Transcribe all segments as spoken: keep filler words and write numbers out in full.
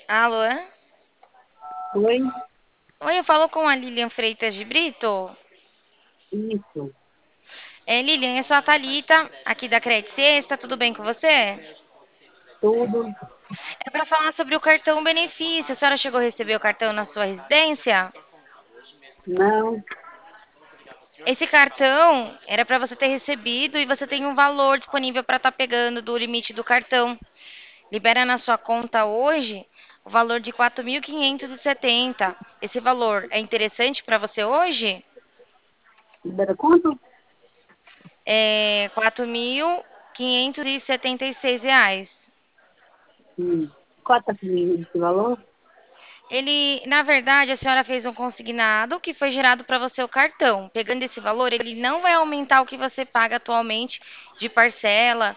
Alô? Oi, Oi, eu falo com a Lilian Freitas de Brito. isso, É, Lilian, eu sou a Thalita, aqui da Credit Sexta, tudo bem com você? tudo. É para falar sobre o cartão benefício. A senhora chegou a receber o cartão na sua residência? Não, Esse cartão era para você ter recebido e você tem um valor disponível para estar pegando do limite do cartão. Libera na sua conta hoje o valor de quatro mil quinhentos e setenta. Esse valor é interessante para você hoje? libera quanto? É quatro mil quinhentos e setenta e seis reais. Hum. Qual tá comigo esse valor? Ele, na verdade, a senhora fez um consignado que foi gerado para você o cartão. Pegando esse valor, ele não vai aumentar o que você paga atualmente de parcela.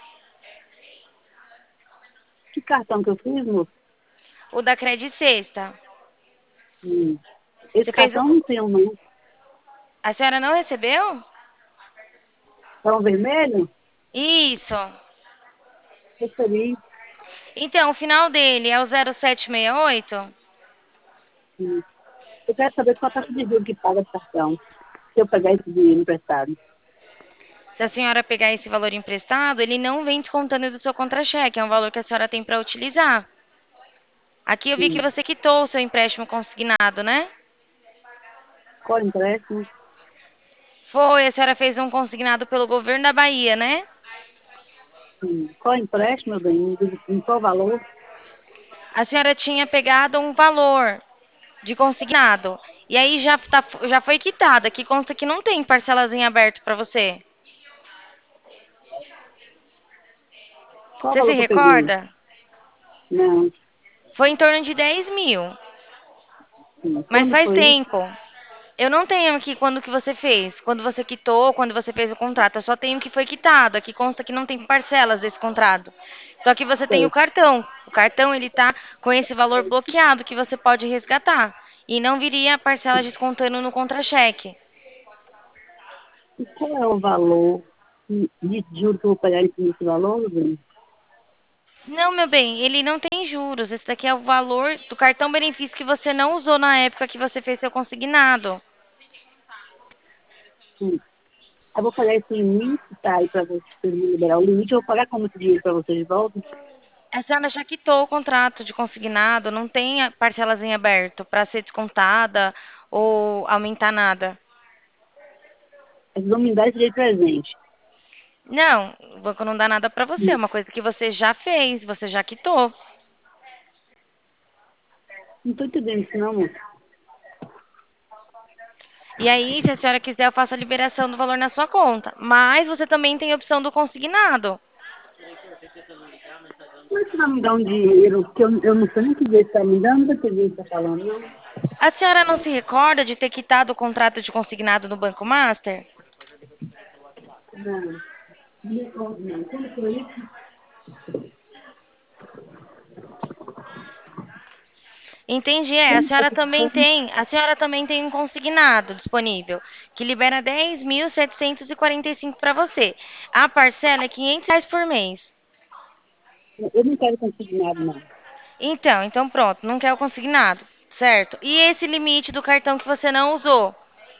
Que cartão que eu fiz, moço? O da Credit Sexta. Hum. Esse Você fez um. cartão não tem um, não. A senhora não recebeu? É um vermelho? Isso. Recebi. Então, o final dele é o zero sete seis oito. Hum. Eu quero saber qual taxa de juros que paga esse cartão. Se eu pegar esse dinheiro emprestado. Se a senhora pegar esse valor emprestado, ele não vem descontando do seu contra-cheque. É um valor que a senhora tem para utilizar. Aqui eu vi que Hum. você quitou o seu empréstimo consignado, né? Qual empréstimo? Foi, a senhora fez um consignado pelo governo da Bahia, né? Hum. Qual empréstimo, meu bem? Me diz em qual valor? A senhora tinha pegado um valor de consignado. E aí já, tá, já foi quitada, que consta que não tem parcelas em aberto para você. Qual Você se valor que eu peguei? recorda? Não. Foi em torno de dez mil. Hum. Mas Quando faz foi isso? tempo. Eu não tenho aqui quando que você fez, quando você quitou, quando você fez o contrato. Eu só tenho que foi quitado. Aqui consta que não tem parcelas desse contrato. Só que você tem o Sei. cartão. O cartão ele tá com esse valor bloqueado que você pode resgatar e não viria parcelas descontando no contra-cheque. E qual é o valor de de juros que eu vou pagar em cima desse valor, meu bem? Não, meu bem, ele não tem juros. Esse daqui é o valor do cartão benefício que você não usou na época que você fez seu consignado. Hum. Eu vou pagar esse limite, tá aí para você me liberar o limite. Eu vou pagar como esse dinheiro para você de volta. A senhora já quitou o contrato de consignado, não tem a- parcelas em aberto para ser descontada ou aumentar nada. Eles vão me dar esse dinheiro de presente. Não, o banco não dá nada para você, é Hum. uma coisa que você já fez, você já quitou. Não estou entendendo isso, não, moço. E aí, se a senhora quiser, eu faço a liberação do valor na sua conta. Mas você também tem a opção do consignado. Como é que você vai me dar um dinheiro que eu, eu não sei nem que dinheiro você está me dando, não sei que dinheiro você está falando, não? A senhora não se recorda de ter quitado o contrato de consignado no Banco Master? Não, não me conta, não. Quando foi isso? Entendi, é. A Quando foi senhora que também foi? tem, a senhora também tem um consignado disponível, que libera dez mil setecentos e quarenta e cinco para você. A parcela é quinhentos reais por mês. Eu não quero consignado, não. Então, então pronto, não quer o consignado, certo? E esse limite do cartão que você não usou?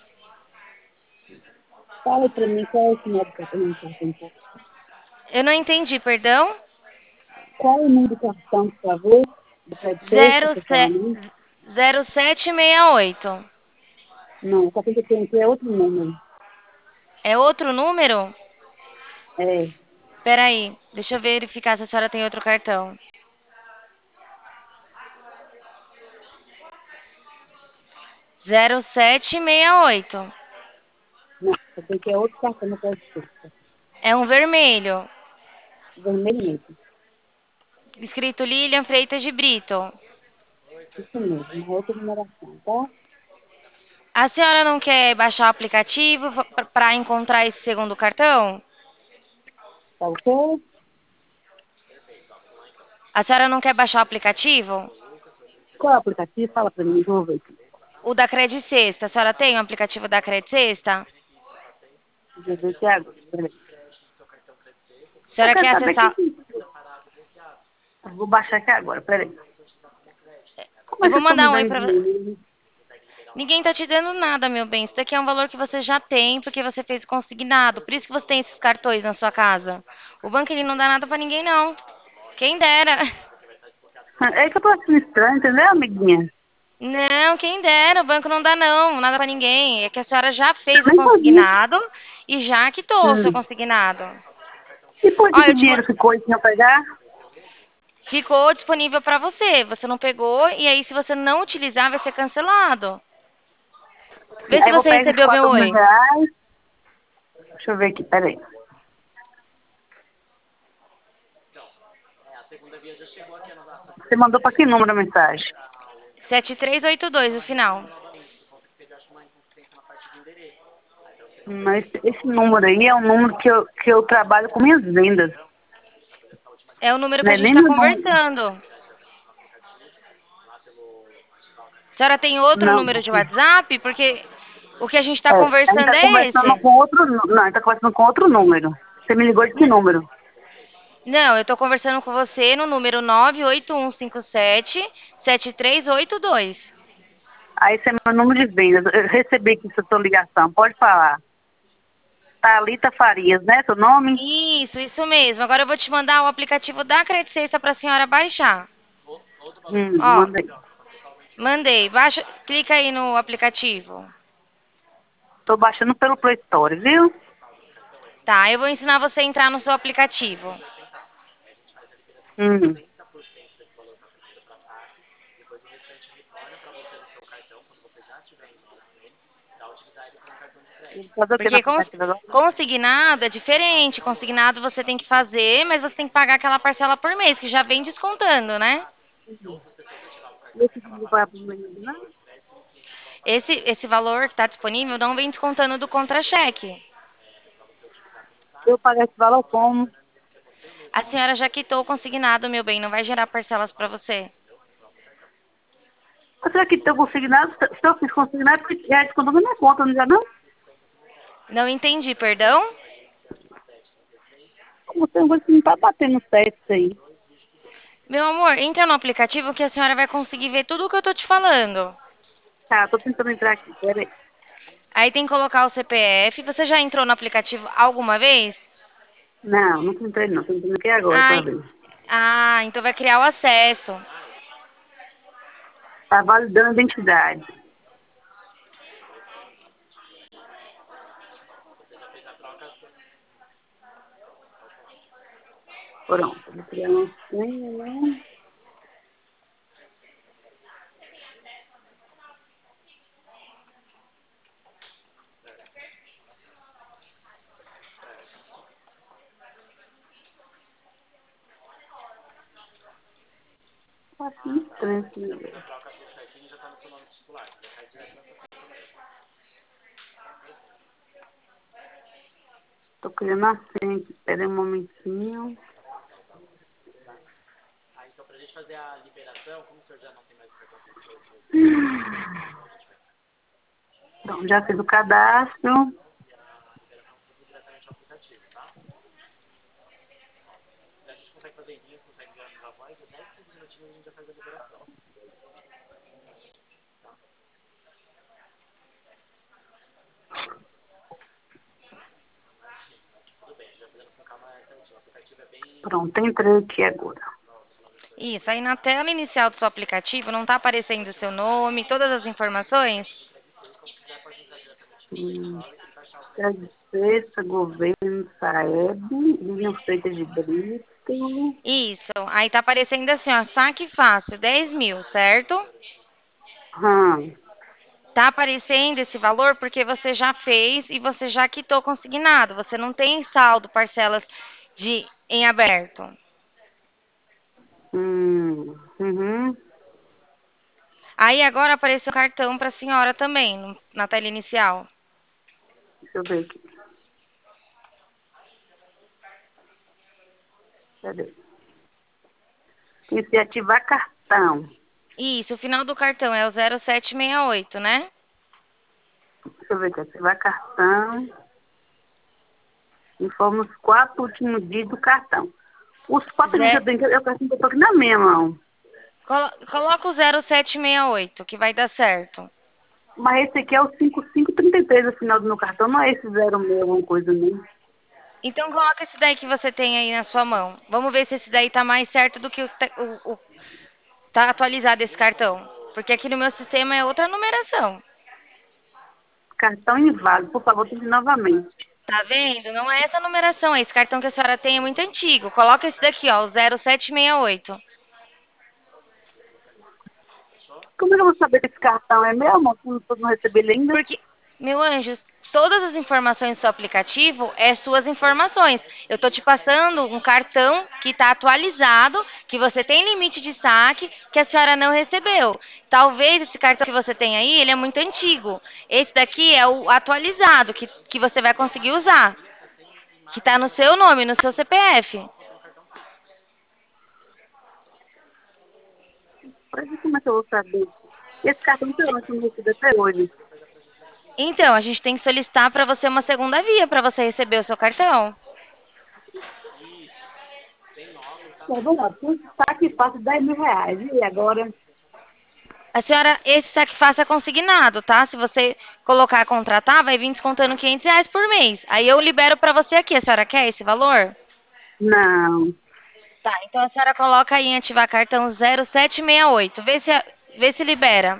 Fala para mim qual é esse número do cartão, do cartão, tá? Eu não entendi, perdão? Qual é o número do cartão, por favor? Do crédito sexta, Zero você fala, se- não? zero sete seis oito. Não, só que eu tenho aqui é outro número. É outro número? É, Peraí, deixa eu verificar se a senhora tem outro cartão. Zero sete seis oito. não, só tem aqui é outro cartão do crédito sexta. É um vermelho, Vermelho mesmo. escrito Lilian Freitas de Brito. Isso mesmo, uma outra numeração, tá? A senhora não quer baixar o aplicativo para encontrar esse segundo cartão? Tá ok? A senhora não quer baixar o aplicativo? Qual é o aplicativo? Fala para mim, vou ver aqui. O da Credit Sexta. A senhora tem o aplicativo da Credit Sexta? Deixa eu ver aqui agora. Peraí. A Eu senhora quero quer saber acessar? que... Eu vou baixar aqui agora, peraí. Como Eu é que vou vocês estão me mandar um aí dando pra. dinheiro? Ninguém tá te dando nada, meu bem. Isso daqui é um valor que você já tem, porque você fez consignado. Por isso que você tem esses cartões na sua casa. O banco ele não dá nada pra ninguém, não. Quem dera. É que eu tô achando estranho, entendeu, amiguinha? Não, quem dera. O banco não dá, não. Nada pra ninguém. É que a senhora já fez Eu o nem sabia. consignado e já quitou o seu Hum. consignado. E por que Ó, que eu o te ma- dinheiro ficou e tinha pegar? ficou disponível pra você. Você não pegou e aí se você não utilizar vai ser cancelado. Vê se Aí eu vou você pegar esses recebeu meu quatro mil oi. reais. Deixa eu ver aqui, peraí. Você mandou pra que número a mensagem? sete três oito dois o final. Mas esse número aí é um número que eu, que eu trabalho com minhas vendas. É o número Não que a é gente nem está meu número. conversando. A senhora tem outro Não. número de WhatsApp? Porque o que a gente está É, a gente conversando tá é conversando esse. com outro. nu- Não, a gente tá conversando com outro número. Você me ligou de que N- número? Não, eu estou conversando com você no número nove oito um cinco sete sete três oito dois. Aí esse é meu número de vendas. Eu recebi aqui essa sua ligação. Pode falar. Thalita Farias, né? Seu nome? Isso, isso mesmo. Agora eu vou te mandar o aplicativo da Credit Sexta para a senhora baixar. Hum, Ó, mandei. mandei. Baixa, clica aí no aplicativo. Tô baixando pelo Play Store, viu? Tá, eu vou ensinar você a entrar no seu aplicativo. Hum. Fazer o que no Porque cons- aplicativo agora? consignado é diferente. Consignado você tem que fazer, mas você tem que pagar aquela parcela por mês, que já vem descontando, né? Esse que não vai pro menino, não? Esse, esse valor que está disponível não vem descontando do contra-cheque. Eu pagar esse valor como? A senhora já quitou o consignado, meu bem, não vai gerar parcelas para você. Será que eu consignado? Se eu fiz consignado, porque já descontou na minha conta, não já não? Não entendi, perdão? Como tem coisa que não tá batendo certo isso aí. Meu amor, entra no aplicativo que a senhora vai conseguir ver tudo o que eu tô te falando. Tá, tô tentando entrar aqui, peraí. Aí tem que colocar o C P F. Você já entrou no aplicativo alguma vez? Não, não entrei não, tô entrando aqui agora pra Ai, ver. ah, então vai criar o acesso. Tá validando a identidade. Pronto, vou criar uma senha, né? Tá assim estranho esse negócio. Tô criando a senha aqui, peraí um momentinho. Então, já fiz o cadastro. Pronto, entrei aqui agora. Isso, aí na tela inicial do seu aplicativo não tá aparecendo o seu nome, todas as informações? Hum, Despesa, governo, Saeb, linha feita de Brito. Isso, aí tá aparecendo assim, ó, saque fácil, dez mil, certo? Hum, Tá aparecendo esse valor porque você já fez e você já quitou consignado. Você não tem saldo, parcelas de em aberto. hum, uhum. Aí agora apareceu o cartão para a senhora também, no- na tela inicial. Deixa eu ver aqui. Peraí. Tem que ativar cartão. Isso, o final do cartão é o zero sete seis oito, né? Deixa eu ver aqui. Ativar cartão. Informa os quatro últimos dias do cartão. Os quatro dias que Zé, eu tenho que eu eu tô aqui na minha mão. Colo- Coloca o zero sete seis oito, que vai dar certo. Mas esse aqui é o cinco cinco trinta e três no final do meu cartão, não é esse zero meio alguma coisa, não. Então coloca esse daí que você tem aí na sua mão. Vamos ver se esse daí tá mais certo do que o, te- o, o- tá atualizado esse cartão. Porque aqui no meu sistema é outra numeração. Cartão inválido, por favor, tente novamente. Tá vendo? Não é essa numeração. Esse cartão que a senhora tem é muito antigo. Coloca esse daqui, ó, o zero sete seis oito. Como é que eu vou saber que esse cartão é meu, amor? Se eu não recebi ele ainda? Porque, meu anjo, todas as informações do seu aplicativo é suas informações. Eu tô te passando um cartão que está atualizado, que você tem limite de saque, que a senhora não recebeu. Talvez esse cartão que você tem aí, ele é muito antigo. Esse daqui é o atualizado, que, que você vai conseguir usar. Que está no seu nome, no seu C P F. Mas e como é que eu vou saber? Esse cartão tá lá, que eu não recebi até hoje. Então, a gente tem que solicitar para você uma segunda via para você receber o seu cartão. Tá bom, ó, tem um saque fácil dez mil reais. E agora? A senhora, esse saque fácil é consignado, tá? Se você colocar contratar, vai vir descontando quinhentos reais por mês. Aí eu libero pra você aqui. A senhora quer esse valor? Não. Tá, então a senhora coloca aí em ativar cartão zero sete seis oito. Vê se, vê se libera.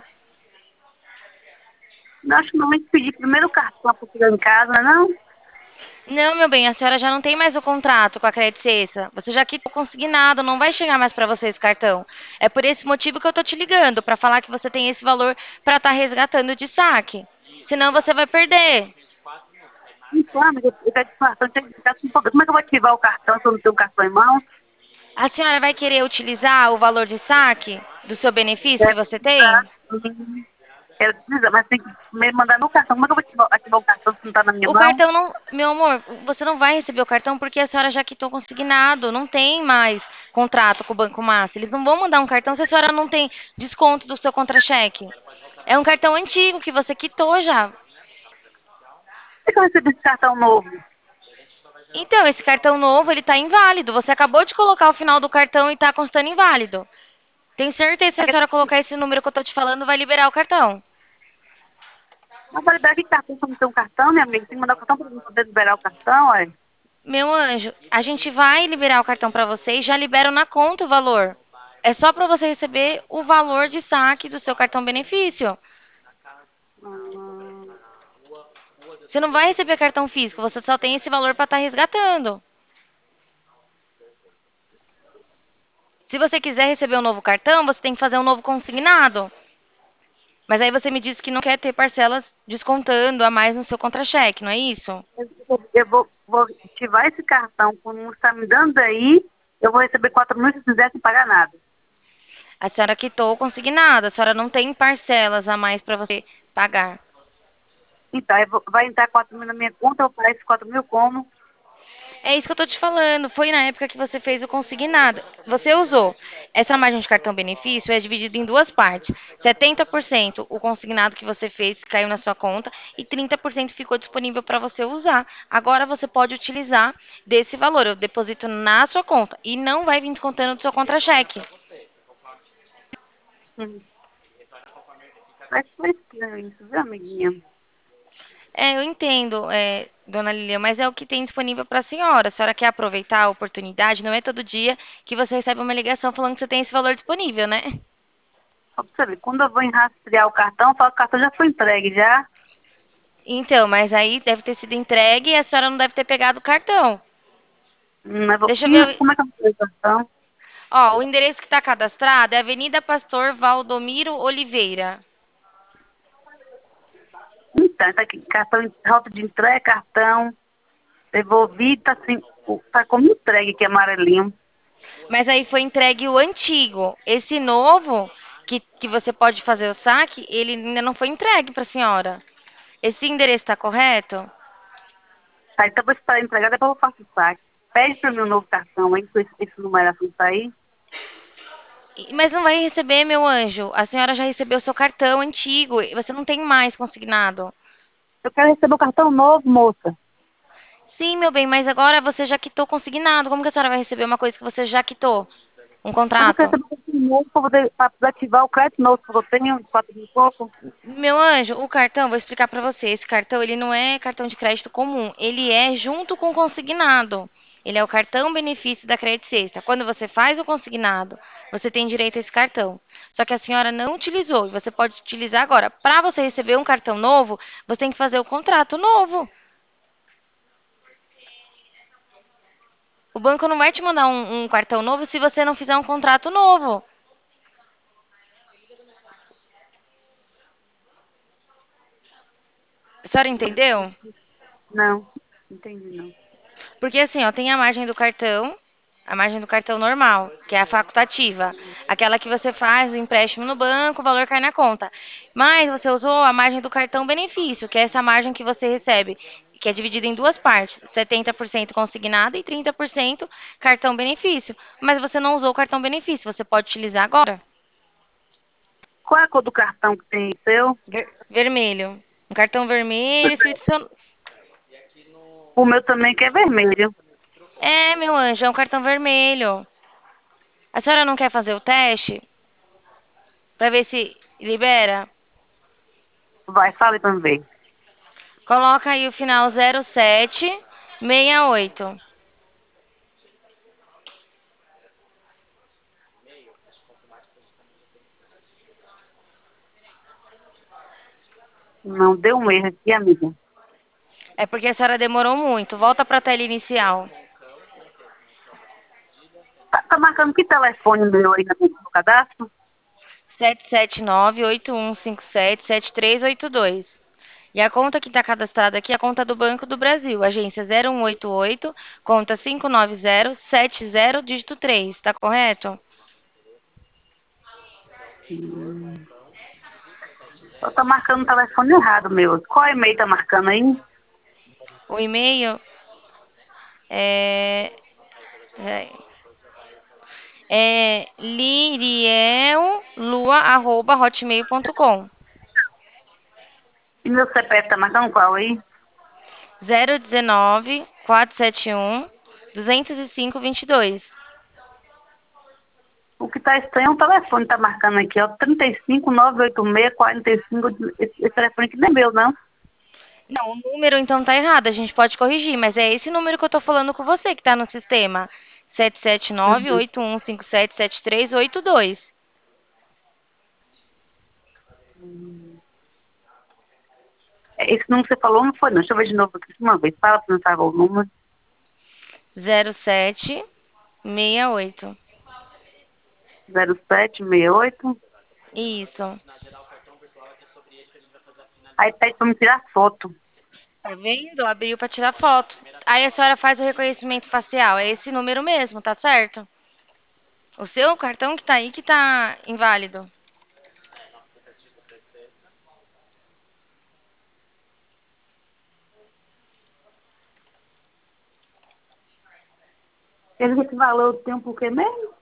Não, acho que não tem que pedir primeiro o cartão para chegar em casa, não? Não, meu bem, a senhora já não tem mais o contrato com a Credit Suisse. Você já quitou consignado, não vai chegar mais pra você esse cartão. É por esse motivo que eu tô te ligando, pra falar que você tem esse valor pra estar resgatando de saque. Senão você vai perder. Então, amiga, eu quero que o cartão tenha que ficar com pouco. Como é que eu vou ativar o cartão se eu não tenho o cartão em mão? A senhora vai querer utilizar o valor de saque do seu benefício que Quero você precisar, tem? sim. Quero precisar, mas tem que me mandar no cartão. Como é que eu vou ativar, ativar o cartão se não está na minha O mão? cartão não, meu amor, você não vai receber o cartão porque a senhora já quitou consignado, não tem mais contrato com o Banco Massa. Eles não vão mandar um cartão se a senhora não tem desconto do seu contra-cheque. É um cartão antigo que você quitou já. Como é que eu recebi esse cartão novo? Então, esse cartão novo, ele tá inválido. Você acabou de colocar o final do cartão e tá constando inválido. Tenho certeza que se É a que- senhora colocar esse número que eu tô te falando, vai liberar o cartão. Na validade de cartão, se eu não tenho um cartão, minha amiga, tem que mandar o cartão para eu poder liberar o cartão, ué. Meu anjo, a gente vai liberar o cartão para você e já libero na conta o valor. É só para você receber o valor de saque do seu cartão benefício. Hum, Você não vai receber cartão físico, você só tem esse valor para estar resgatando. Se você quiser receber um novo cartão, você tem que fazer um novo consignado. Mas aí você me disse que não quer ter parcelas descontando a mais no seu contra-cheque, não é isso? eu, eu- eu vou, vou ativar esse cartão, como você está me dando aí, eu vou receber quatro mil se quiser sem pagar nada. A senhora quitou o consignado, a senhora não tem parcelas a mais para você pagar. Então, eu vou- vai entrar quatro mil na minha conta, eu vou pagar esses quatro mil como? É isso que eu tô te falando. Foi na época que você fez o consignado. Você usou. Essa margem de cartão benefício é dividida em duas partes. setenta por cento o consignado que você fez caiu na sua conta e trinta por cento ficou disponível para você usar. Agora você pode utilizar desse valor. Eu deposito na sua conta e não vai vir descontando do seu contra-cheque. Hum, Mas foi estranho isso, viu, amiguinha? É, eu entendo, é, dona Lilia, mas é o que tem disponível para a senhora. A senhora quer aproveitar a oportunidade? Não é todo dia que você recebe uma ligação falando que você tem esse valor disponível, né? Só pra você ver, quando eu vou rastrear o cartão, eu falo que o cartão já foi entregue, já. Então, mas aí deve ter sido entregue e a senhora não deve ter pegado o cartão. Hum, mas vou- Deixa eu ver. como é que eu vou o cartão? Ó, o endereço que está cadastrado é Avenida Pastor Valdomiro Oliveira. Então, tá aqui, cartão, rota de entrega, cartão, devolvi, tá assim, o- tá como entregue aqui, amarelinho. Mas aí foi entregue o antigo. Esse novo, que, que você pode fazer o saque, ele ainda não foi entregue para a senhora. Esse endereço está correto? Tá, então vou esperar entregar, depois eu faço o saque. Pede pra mim um novo cartão aí, com esse, esse numeração tá aí. E- Mas não vai receber, meu anjo. A senhora já recebeu seu cartão antigo. E você não tem mais consignado. Eu quero receber o cartão novo, moça. Sim, meu bem, mas agora você já quitou consignado. Como que a senhora vai receber uma coisa que você já quitou? Um Mas eu quero contrato. saber um cartão novo para poder pra poder ativar o crédito novo que eu tenho, de quatro mil e pouco. Meu anjo, o cartão, vou explicar pra você. Esse cartão, ele não é cartão de crédito comum. Ele é junto com o consignado. Ele é o cartão benefício da Credit Sexta. Quando você faz o consignado, você tem direito a esse cartão. Só que a senhora não utilizou e você pode utilizar agora. Para você receber um cartão novo, você tem que fazer o contrato novo. O banco não vai te mandar um, um cartão novo se você não fizer um contrato novo. A senhora entendeu? Não, entendi não. Porque assim, ó, tem a margem do cartão, a margem do cartão normal, que é a facultativa, aquela que você faz o empréstimo no banco, o valor cai na conta. Mas você usou a margem do cartão benefício, que é essa margem que você recebe, que é dividida em duas partes, setenta por cento consignado e trinta por cento cartão benefício. Mas você não usou o cartão benefício, você pode utilizar agora. Qual é a cor do cartão que tem seu? Ver- vermelho. Um cartão vermelho escrito seu... O meu também que é vermelho. É, meu anjo, é um cartão vermelho. A senhora não quer fazer o teste para ver se libera? Vai, fale pra mim ver. Coloca aí o final zero sete seis oito. Não, deu um erro aqui, amiga. É porque a senhora demorou muito. Volta para a tela inicial. Tá, tá marcando que telefone meu aí no cadastro? sete sete nove, oito um cinco sete, sete três oito dois. E a conta que está cadastrada aqui é a conta do Banco do Brasil, agência zero um oito oito, conta cinco nove zero sete zero, dígito três. Tá correto? Hum. Só tá marcando o telefone errado, meu. Qual e-mail tá marcando aí? O e-mail é, é é liriellua@hotmail.com. E meu C P F tá marcando qual aí? zero um nove, quatro sete um, dois zero cinco, dois dois. O que tá estranho é o telefone tá marcando aqui, ó. trinta e cinco, nove oito seis, quarenta e cinco. Esse, esse telefone aqui não é meu, não. Não, o número então tá errado, a gente pode corrigir, mas é esse número que eu tô falando com você que tá no sistema. sete sete nove, Uhum. oito um cinco sete, sete três oito dois. É, esse número que você falou não foi, não. Deixa eu ver de novo aqui uma vez. Fala pra não salvar o número. zero sete seis oito. zero sete seis oito. Isso. Aí pede pra me tirar foto. Tá vendo? Abriu pra tirar foto. Aí a senhora faz o reconhecimento facial. É esse número mesmo, tá certo? O seu cartão que tá aí que tá inválido. Ele disse que valor eu tenho por quê mesmo?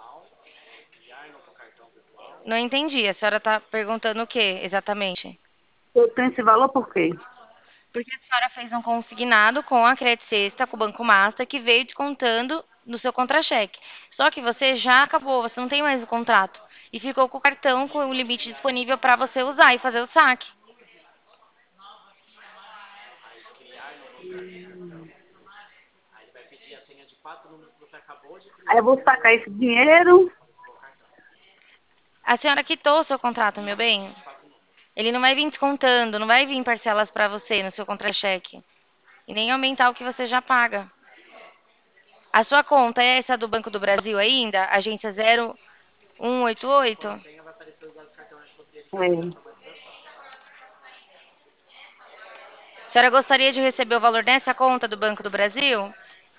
Não entendi. A senhora tá perguntando o que exatamente? Eu tenho esse valor por quê? Porque a senhora fez um consignado com a Credit Sexta, com o Banco Master, que veio descontando no seu contra-cheque. Só que você já acabou, você não tem mais o contrato. E ficou com o cartão com o limite disponível para você usar e fazer o saque. Aí eu vou sacar esse dinheiro. A senhora quitou o seu contrato, meu bem. Ele não vai vir descontando, não vai vir parcelas para você no seu contra-cheque. E nem aumentar o que você já paga. A sua conta é essa do Banco do Brasil ainda? Agência zero um oito oito? É. A senhora gostaria de receber o valor dessa conta do Banco do Brasil?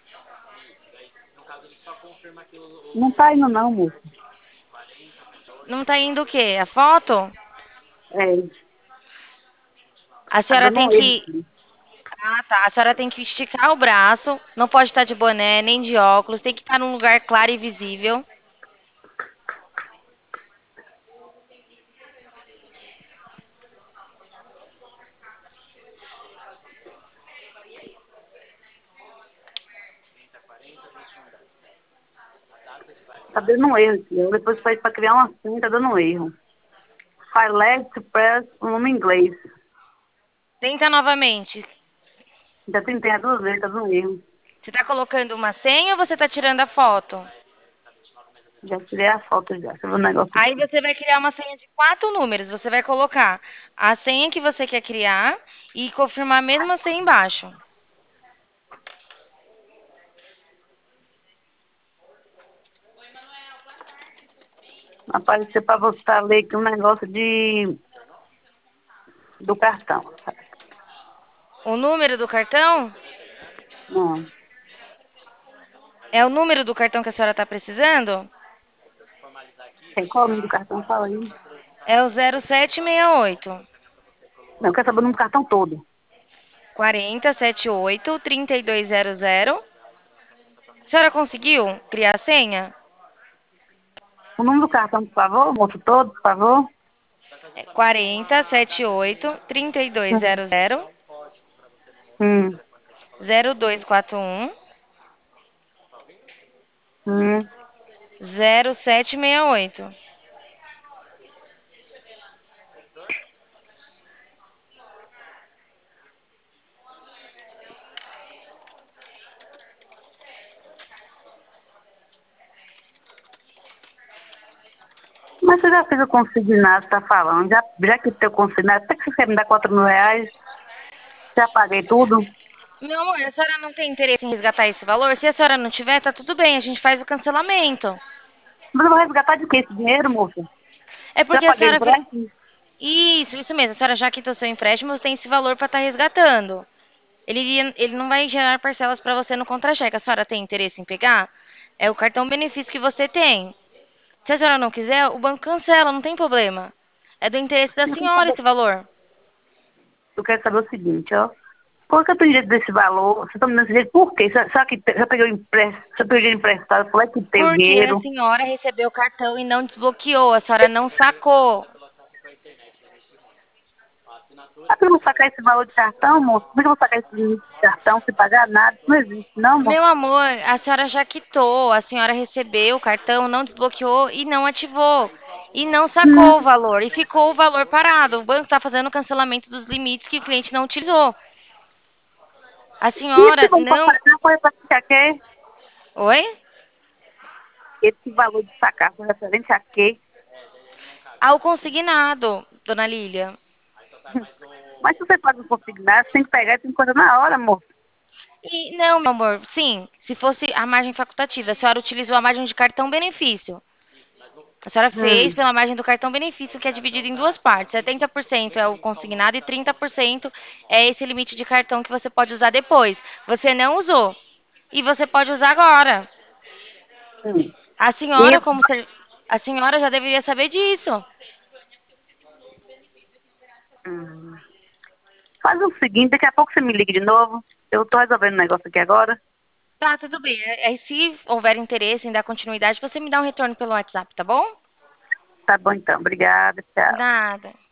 Não tá indo não, moço. Não tá indo o quê? A foto? É. A Tá senhora dando tem um erro que. aqui. Ah, tá. A senhora tem que esticar o braço. Não pode estar de boné, nem de óculos. Tem que estar num lugar claro e visível. Tá dando um erro aqui. Eu depois pedi pra criar uma senha, tá dando um erro. File to press o nome em inglês. Tenta novamente. Já tentei as duas vezes, tá dando um erro. Você tá colocando uma senha ou você tá tirando a foto? Já tirei a foto já. Deixa eu ver o negócio Aí aqui. você vai criar uma senha de quatro números. Você vai colocar a senha que você quer criar e confirmar a mesma senha embaixo. Apareceu pra você tá ler aqui um negócio de do cartão. O número do cartão Não. é o número do cartão que a senhora está precisando? Tem qual o número do cartão? Fala aí. É o zero sete seis oito. Não, eu quero saber o número do cartão todo. quarenta, setenta e oito, trinta e dois zero zero. A senhora conseguiu criar a senha? O número do cartão, por favor, moço todo, por favor. É quarenta, setenta e oito, trinta e dois Hum. zero zero, Hum. zero dois quatro um, Hum. zero sete seis oito. Mas você já fez o consignado, tá falando? Já, já que tem o consignado, por que você quer me dar quatro mil reais? Já paguei tudo. Meu amor, a senhora não tem interesse em resgatar esse valor? Se a senhora não tiver, tá tudo bem, a gente faz o cancelamento. Mas eu vou resgatar de quê esse dinheiro, moça? É Já porque a paguei o senhora fez. empréstimo? Isso, isso mesmo. A senhora já quitou seu empréstimo, tem esse valor para estar resgatando. Ele, iria- ele não vai gerar parcelas para você no contra-cheque. A senhora tem interesse em pegar? É o cartão benefício que você tem. Se a senhora não quiser, o banco cancela, não tem problema. É do interesse da Eu quero senhora saber, esse valor. eu quero saber o seguinte, ó. Por que eu tenho direito desse valor? Você está me dando esse dinheiro por quê? Só, só que te- já peguei o empréstimo, já peguei o dinheiro emprestado, falei que tem o Porque a dinheiro. senhora recebeu o cartão e não desbloqueou, a senhora não sacou. Ah, eu não vou sacar esse valor de cartão, moço? Como é que eu vou sacar esse limite de cartão sem pagar nada? Isso não existe, não, moço. Meu amor, a senhora já quitou, a senhora recebeu o cartão, não desbloqueou e não ativou. E não sacou o Hum. valor. E ficou o valor parado. O banco está fazendo o cancelamento dos limites que o cliente não utilizou. A E esse senhora valor para não. sacar foi referente a quê? Oi? Esse valor de sacar foi referente a quê? Ao consignado, dona Lília. Mas se você paga o consignado, você tem que pegar e tem coisa na hora, moço. E não, meu amor, sim, se fosse a margem facultativa, a senhora utilizou a margem de cartão benefício. A senhora fez Hum. pela margem do cartão benefício, que é dividido em duas partes. setenta por cento é o consignado e trinta por cento é esse limite de cartão que você pode usar depois. Você não usou. E você pode usar agora. Hum. A E, senhora, como ser... a senhora já deveria saber disso. hum. Faz o seguinte, daqui a pouco você me liga de novo. Eu tô resolvendo um negócio aqui agora. Tá, tudo bem. Aí, se houver interesse em dar continuidade, você me dá um retorno pelo WhatsApp, tá bom? Tá bom então, obrigada, tchau. Nada.